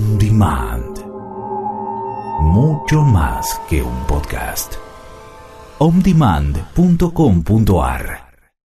On Demand. Mucho más que un podcast. ondemand.com.ar.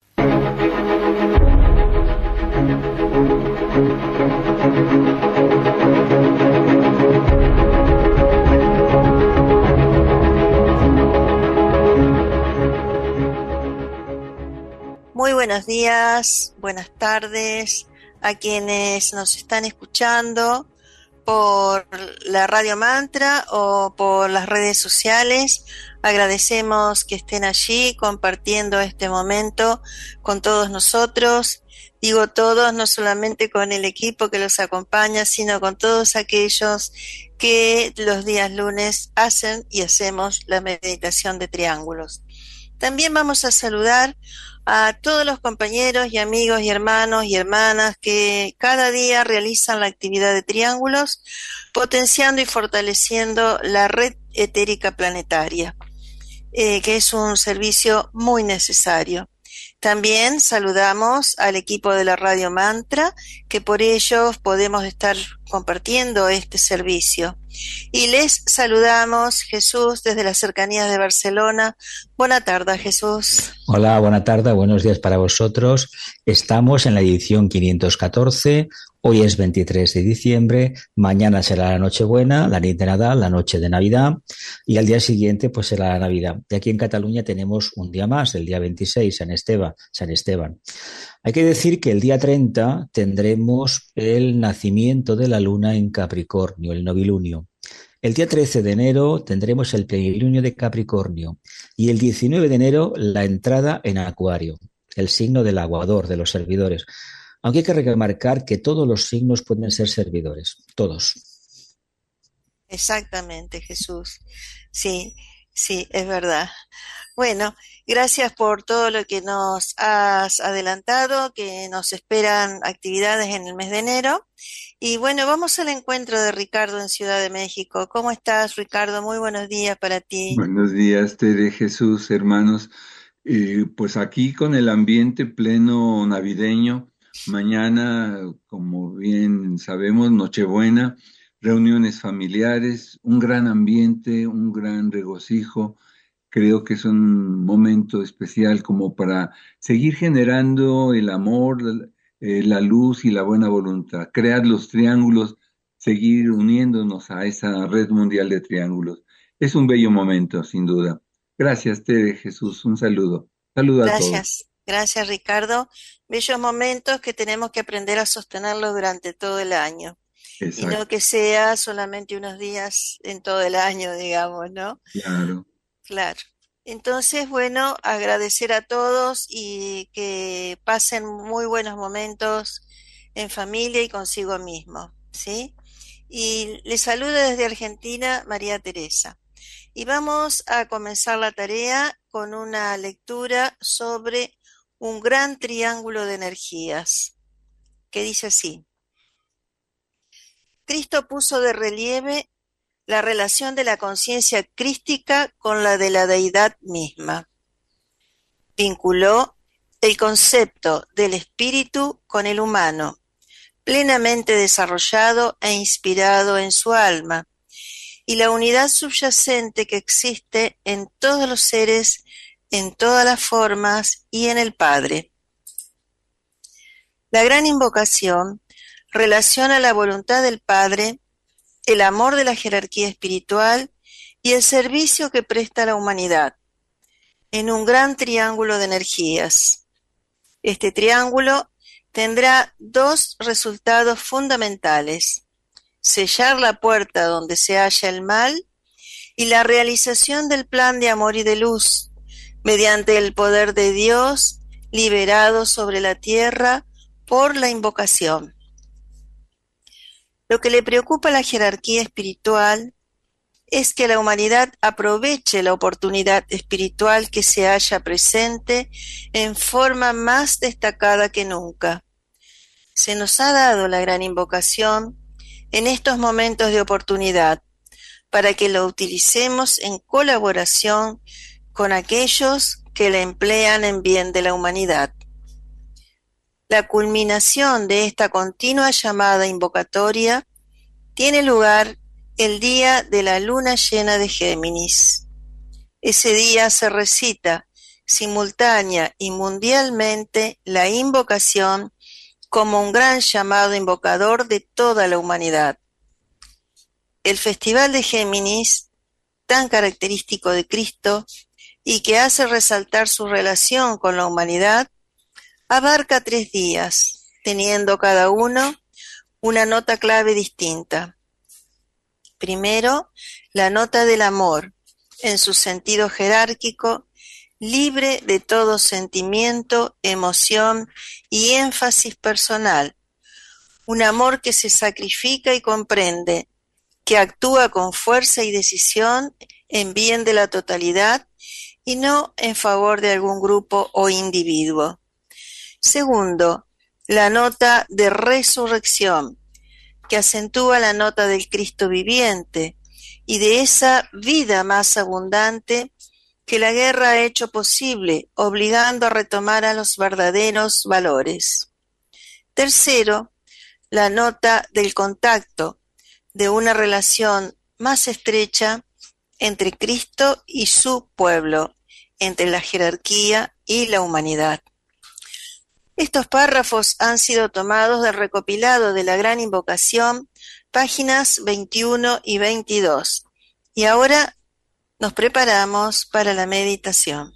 Muy buenos días, buenas tardes a quienes nos están escuchando por la Radio Mantra o por las redes sociales. Agradecemos que estén allí compartiendo este momento con todos nosotros. Digo todos, no solamente con el equipo que los acompaña, sino con todos aquellos que los días lunes hacen y hacemos la meditación de triángulos. También vamos a saludar a todos los compañeros y amigos y hermanos y hermanas que cada día realizan la actividad de triángulos, potenciando y fortaleciendo la red etérica planetaria, que es un servicio muy necesario. También saludamos al equipo de la Radio Mantra, que por ellos podemos estar compartiendo este servicio. Y les saludamos, Jesús, desde las cercanías de Barcelona. Buenas tardes, Jesús. Hola, buena tarde, buenos días para vosotros. Estamos en la edición 514, hoy es 23 de diciembre, mañana será la Nochebuena, la nit de Nadal, la noche de Navidad, y al día siguiente pues será la Navidad. Y aquí en Cataluña tenemos un día más, el día 26, San Esteban. Hay que decir que el día 30 tendremos el nacimiento de la luna en Capricornio, el novilunio. El día 13 de enero tendremos el plenilunio de Capricornio y el 19 de enero la entrada en Acuario, el signo del aguador, de los servidores. Aunque hay que remarcar que todos los signos pueden ser servidores, todos. Exactamente, Jesús. Sí, es verdad. Bueno, gracias por todo lo que nos has adelantado, que nos esperan actividades en el mes de enero. Y bueno, vamos al encuentro de Ricardo en Ciudad de México. ¿Cómo estás, Ricardo? Muy buenos días para ti. Buenos días, Tere, Jesús, hermanos. Pues aquí con el ambiente pleno navideño, mañana, como bien sabemos, Nochebuena, reuniones familiares, un gran ambiente, un gran regocijo. Creo que es un momento especial como para seguir generando el amor, la luz y la buena voluntad, crear los triángulos, seguir uniéndonos a esa red mundial de triángulos. Es un bello momento, sin duda. Gracias, Tere, Jesús. Un saludo. Saludo a todos. Gracias, Ricardo. Bellos momentos que tenemos que aprender a sostenerlos durante todo el año. Exacto. Y no que sea solamente unos días en todo el año, digamos, ¿no? Claro. Entonces, bueno, agradecer a todos y que pasen muy buenos momentos en familia y consigo mismo, ¿sí? Y les saluda desde Argentina María Teresa. Y vamos a comenzar la tarea con una lectura sobre un gran triángulo de energías, que dice así: Cristo puso de relieve la relación de la conciencia crística con la de la deidad misma. Vinculó el concepto del espíritu con el humano, plenamente desarrollado e inspirado en su alma, y la unidad subyacente que existe en todos los seres, en todas las formas y en el Padre. La gran invocación relaciona la voluntad del Padre, el amor de la jerarquía espiritual y el servicio que presta a la humanidad, en un gran triángulo de energías. Este triángulo tendrá dos resultados fundamentales: sellar la puerta donde se halla el mal y la realización del plan de amor y de luz, mediante el poder de Dios liberado sobre la tierra por la invocación. Lo que le preocupa a la jerarquía espiritual es que la humanidad aproveche la oportunidad espiritual que se halla presente en forma más destacada que nunca. Se nos ha dado la gran invocación en estos momentos de oportunidad para que lo utilicemos en colaboración con aquellos que la emplean en bien de la humanidad. La culminación de esta continua llamada invocatoria tiene lugar el día de la luna llena de Géminis. Ese día se recita simultánea y mundialmente la invocación como un gran llamado invocador de toda la humanidad. El Festival de Géminis, tan característico de Cristo y que hace resaltar su relación con la humanidad, abarca 3 días, teniendo cada uno una nota clave distinta. Primero, la nota del amor, en su sentido jerárquico, libre de todo sentimiento, emoción y énfasis personal. Un amor que se sacrifica y comprende, que actúa con fuerza y decisión en bien de la totalidad y no en favor de algún grupo o individuo. Segundo, la nota de resurrección, que acentúa la nota del Cristo viviente y de esa vida más abundante que la guerra ha hecho posible, obligando a retomar a los verdaderos valores. Tercero, la nota del contacto, de una relación más estrecha entre Cristo y su pueblo, entre la jerarquía y la humanidad. Estos párrafos han sido tomados del recopilado de la Gran Invocación, páginas 21 y 22. Y ahora nos preparamos para la meditación.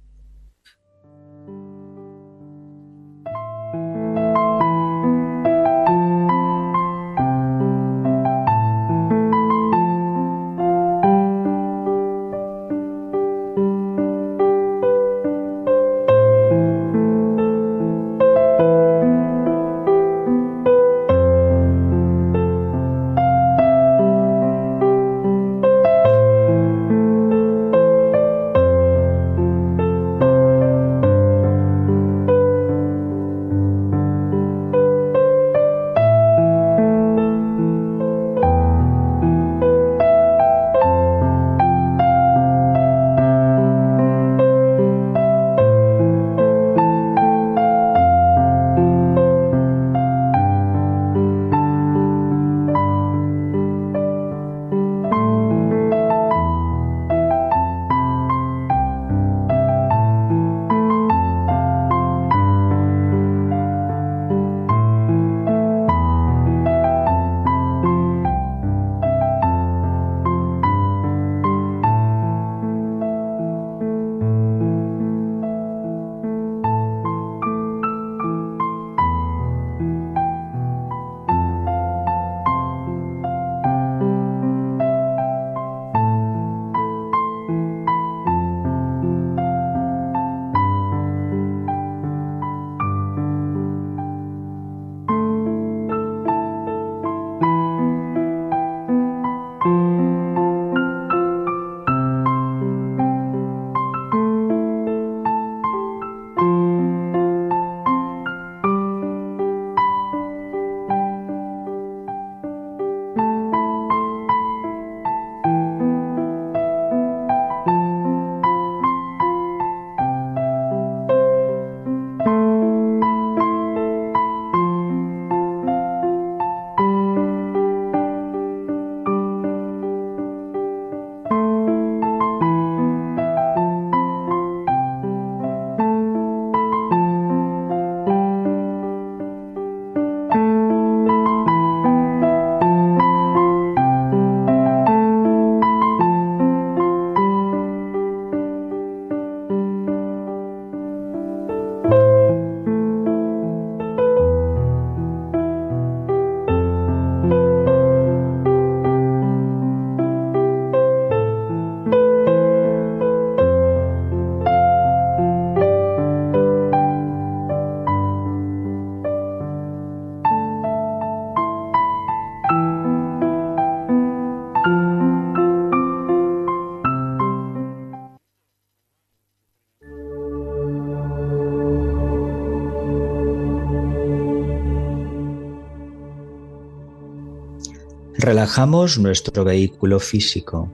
Relajamos nuestro vehículo físico.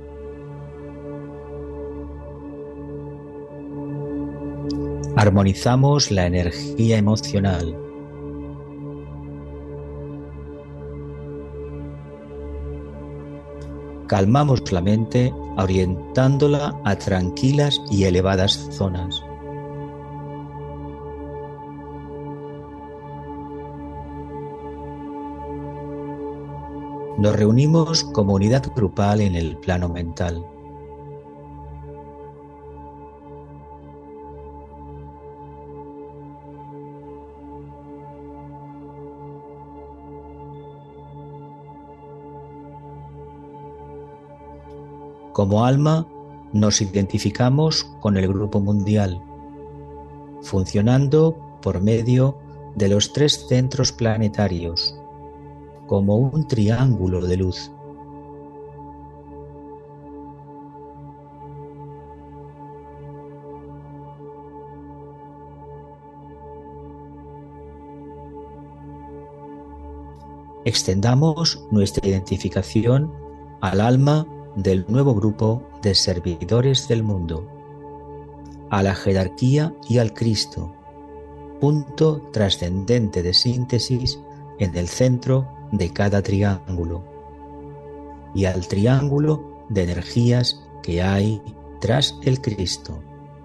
Armonizamos la energía emocional. calmamos la mente orientándola a tranquilas y elevadas zonas. Nos reunimos como unidad grupal en el plano mental. Como alma, nos identificamos con el grupo mundial, funcionando por medio de los 3 centros planetarios, como un triángulo de luz. Extendamos nuestra identificación al alma del nuevo grupo de servidores del mundo, a la jerarquía y al Cristo, punto trascendente de síntesis en el centro de cada triángulo, y al triángulo de energías que hay tras el Cristo.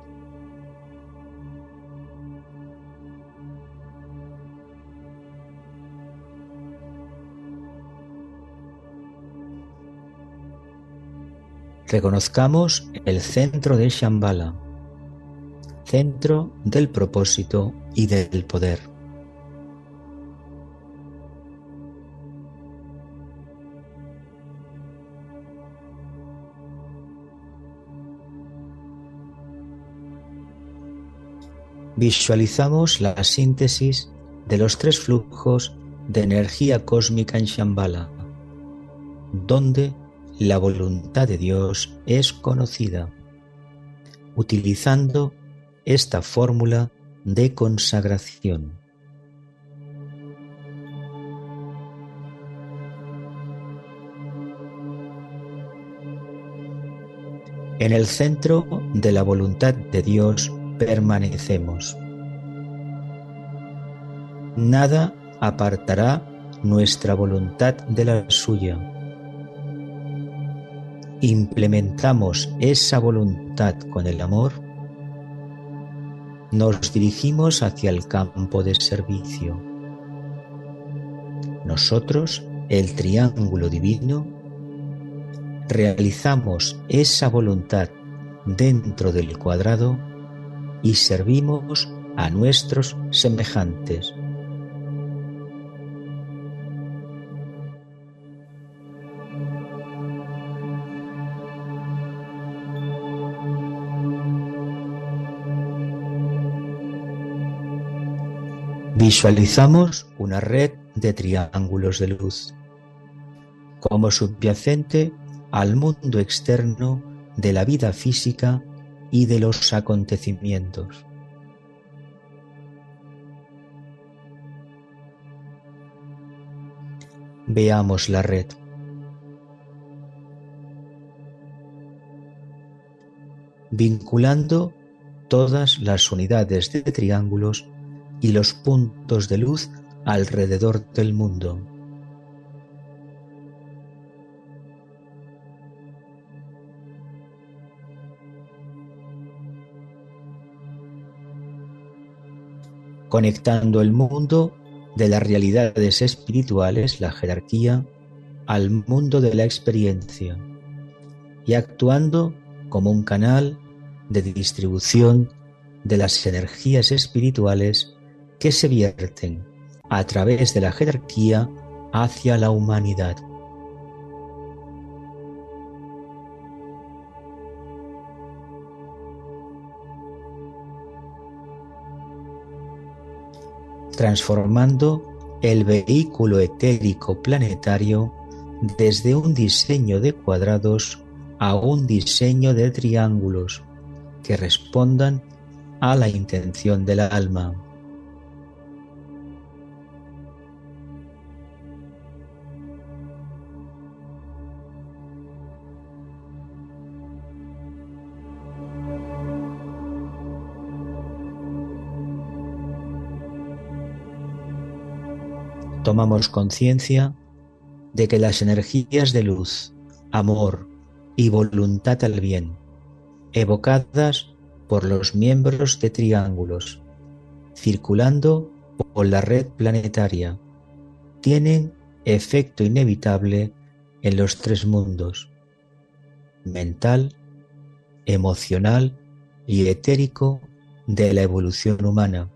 Reconozcamos el centro de Shambhala, centro del propósito y del poder. Visualizamos la síntesis de los 3 flujos de energía cósmica en Shambhala, donde la voluntad de Dios es conocida, utilizando esta fórmula de consagración. En el centro de la voluntad de Dios permanecemos. Nada apartará nuestra voluntad de la suya. Implementamos esa voluntad con el amor, nos dirigimos hacia el campo de servicio. Nosotros, el triángulo divino, realizamos esa voluntad dentro del cuadrado y servimos a nuestros semejantes. Visualizamos una red de triángulos de luz, como subyacente al mundo externo de la vida física y de los acontecimientos. Veamos la red. Vinculando todas las unidades de triángulos y los puntos de luz alrededor del mundo. Conectando el mundo de las realidades espirituales, la jerarquía, al mundo de la experiencia y actuando como un canal de distribución de las energías espirituales que se vierten a través de la jerarquía hacia la humanidad. Transformando el vehículo etérico planetario desde un diseño de cuadrados a un diseño de triángulos que respondan a la intención del alma. Tomamos conciencia de que las energías de luz amor y voluntad al bien, evocadas por los miembros de triángulos, circulando por la red planetaria, tienen efecto inevitable en los tres mundos: mental, emocional y etérico de la evolución humana,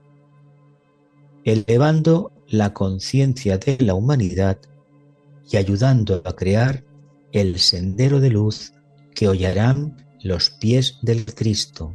elevando la conciencia de la humanidad y ayudando a crear el sendero de luz que hollarán los pies del Cristo.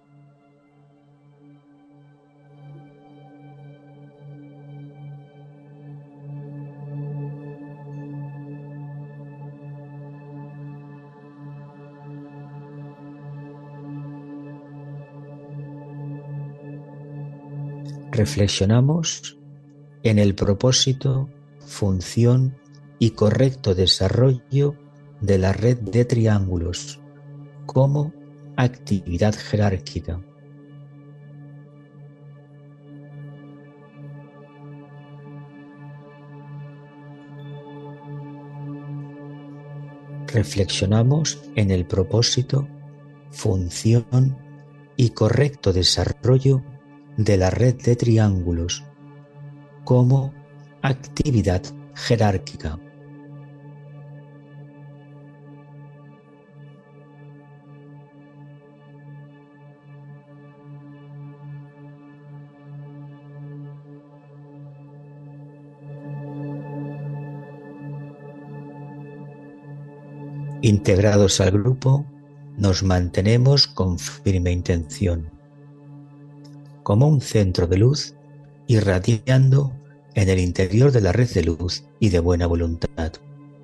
Reflexionamos en el propósito, función y correcto desarrollo de la red de triángulos como actividad jerárquica. Reflexionamos en el propósito, función y correcto desarrollo de la red de triángulos como actividad jerárquica. Integrados al grupo, nos mantenemos con firme intención, como un centro de luz irradiando en el interior de la red de luz y de buena voluntad.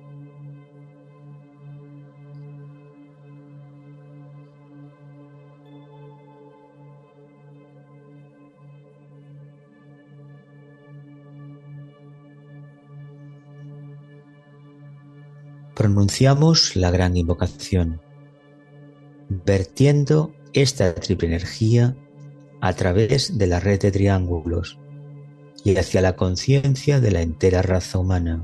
Pronunciamos la gran invocación, vertiendo esta triple energía a través de la red de triángulos y hacia la conciencia de la entera raza humana.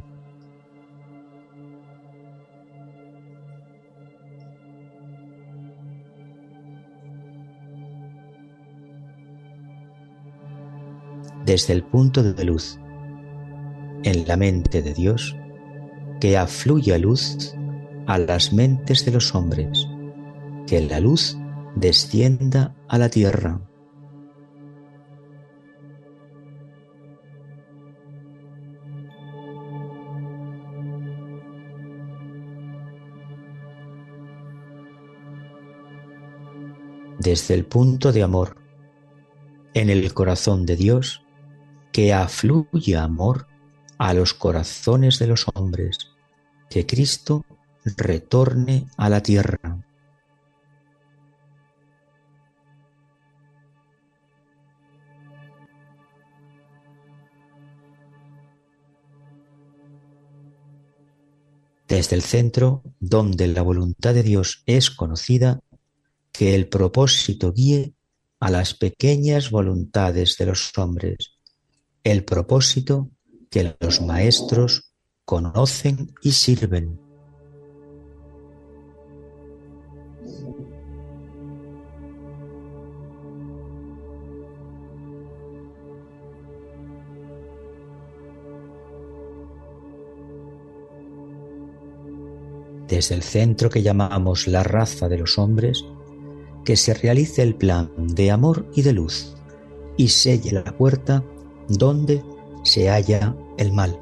Desde el punto de luz en la mente de Dios, que afluya luz a las mentes de los hombres, que la luz descienda a la tierra. Desde el punto de amor en el corazón de Dios, que afluya amor a los corazones de los hombres, que Cristo retorne a la tierra. Desde el centro, donde la voluntad de Dios es conocida, que el propósito guíe a las pequeñas voluntades de los hombres, el propósito que los maestros conocen y sirven. Desde el centro que llamamos la raza de los hombres, que se realice el plan de amor y de luz y selle la puerta donde se halla el mal.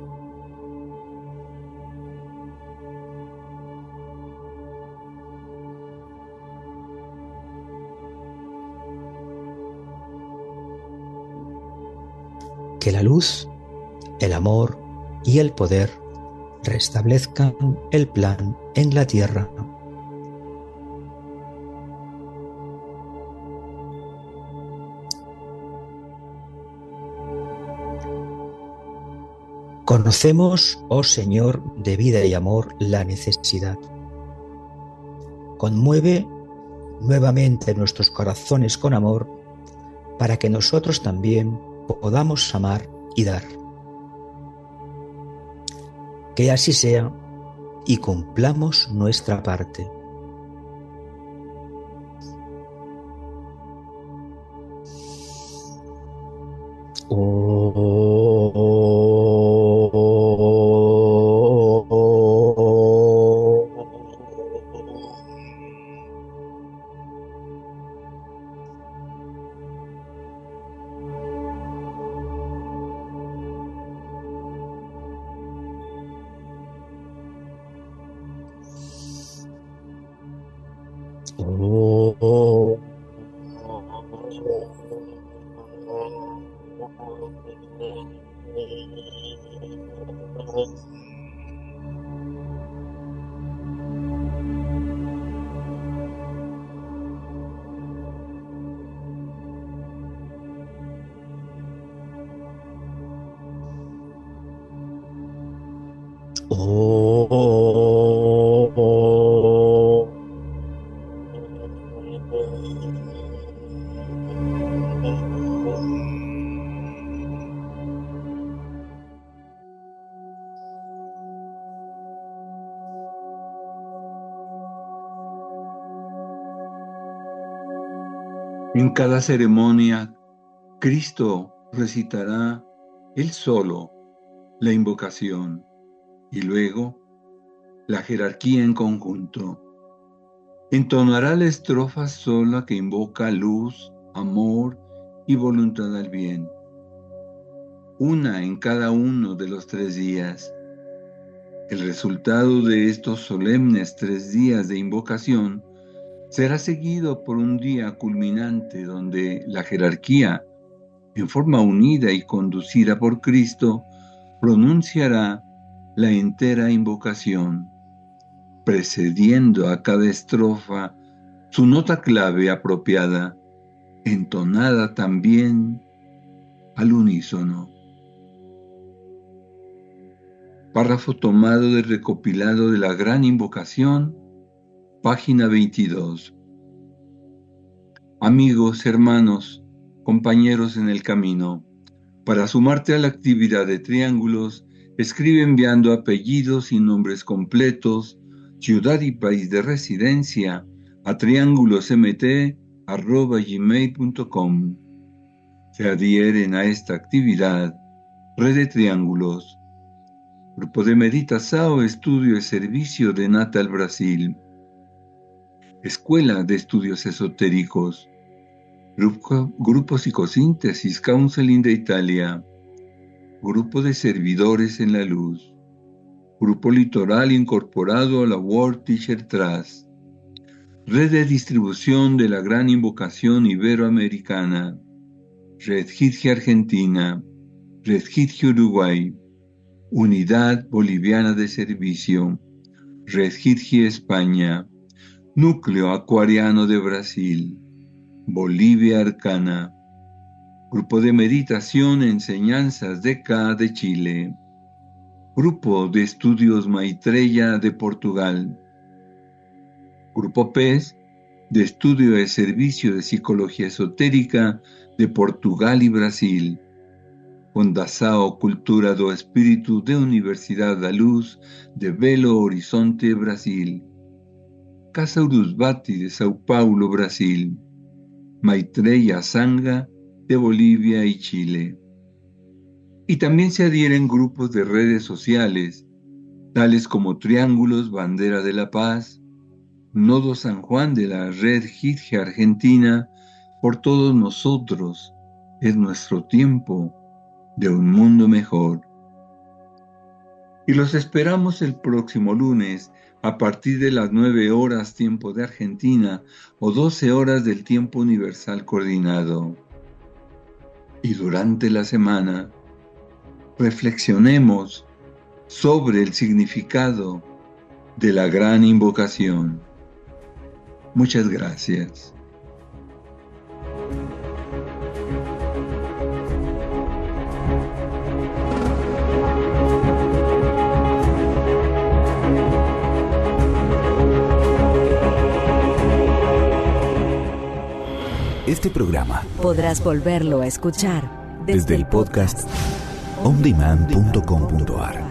Que la luz, el amor y el poder restablezcan el plan en la tierra. Conocemos, oh Señor de vida y amor, la necesidad. Conmueve nuevamente nuestros corazones con amor para que nosotros también podamos amar y dar. Que así sea y cumplamos nuestra parte. En cada ceremonia, Cristo recitará Él solo la invocación y luego la jerarquía en conjunto. Entonará la estrofa sola que invoca luz, amor y voluntad al bien. Una en cada uno de los 3 días. El resultado de estos solemnes 3 días de invocación será seguido por un día culminante donde la jerarquía, en forma unida y conducida por Cristo, pronunciará la entera invocación, precediendo a cada estrofa su nota clave apropiada, entonada también al unísono. Párrafo tomado del recopilado de la Gran Invocación, página 22. Amigos, hermanos, compañeros en el camino, para sumarte a la actividad de triángulos, escribe enviando apellidos y nombres completos, ciudad y país de residencia a triangulosmt@gmail.com. Se adhieren a esta actividad Red de Triángulos, Grupo de Meditación, Estudio y Servicio de Natal, Brasil, Escuela de Estudios Esotéricos, Grupo Psicosíntesis Counseling de Italia, Grupo de Servidores en la Luz, Grupo Litoral incorporado a la World Teacher Trust, Red de Distribución de la Gran Invocación Iberoamericana, Red Hitje Argentina, Red Hitje Uruguay, Unidad Boliviana de Servicio, Red Hitje España, Núcleo Acuariano de Brasil, Bolivia Arcana, Grupo de Meditación Enseñanzas DK de Chile, Grupo de Estudios Maitreya de Portugal, Grupo PES de Estudio de Servicio de Psicología Esotérica de Portugal y Brasil, Fundação Cultura do Espírito de Universidad da Luz de Belo Horizonte, Brasil, Casa Urusbati de Sao Paulo, Brasil, Maitreya Sangha de Bolivia y Chile. Y también se adhieren grupos de redes sociales, tales como Triángulos Bandera de la Paz, Nodo San Juan de la Red Hitje Argentina. Por todos nosotros es nuestro tiempo de un mundo mejor. Y los esperamos el próximo lunes a partir de las 9 horas tiempo de Argentina o 12 horas del tiempo universal coordinado. Y durante la semana reflexionemos sobre el significado de la gran invocación. Muchas gracias. Este programa podrás volverlo a escuchar desde el podcast ondemand.com.ar.